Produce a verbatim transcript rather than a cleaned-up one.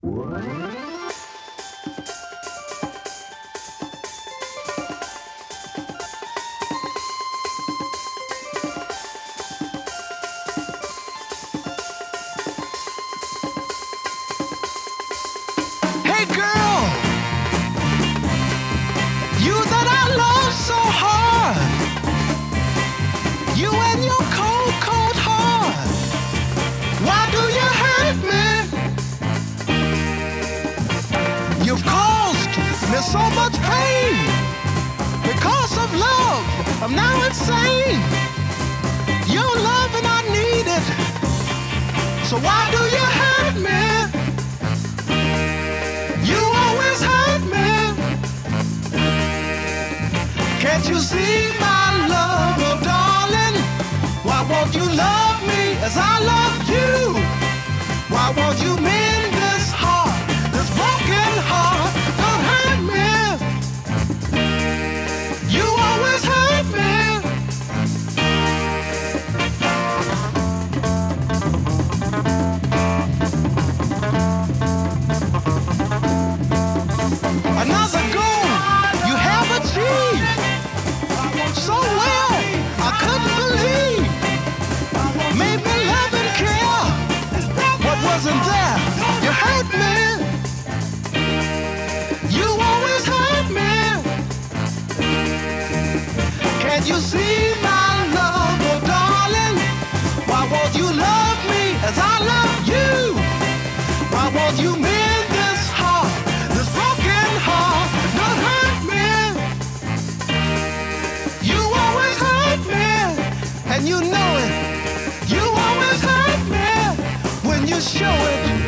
Hey girl, you that I love so hard, you and your cold, cold heart, why do you hurt me? You've caused me so much pain. Because of love, I'm now insane. Your love and I need it, so why do you hurt me? You always hurt me. Can't you see my love, oh darling? Why won't you love me as I love you? Why won't you mend this heart, this broken heart? Don't hurt me. You always hurt me. Another goal you have achieved so well, I couldn't believe. Made me love and care what wasn't there. You hurt me. You always hurt me. Can't you see my love, oh darling? Why won't you love me as I love you? Why won't you mend this heart, this broken heart? Don't hurt me. You always hurt me, and you know it. You always hurt me when you show it.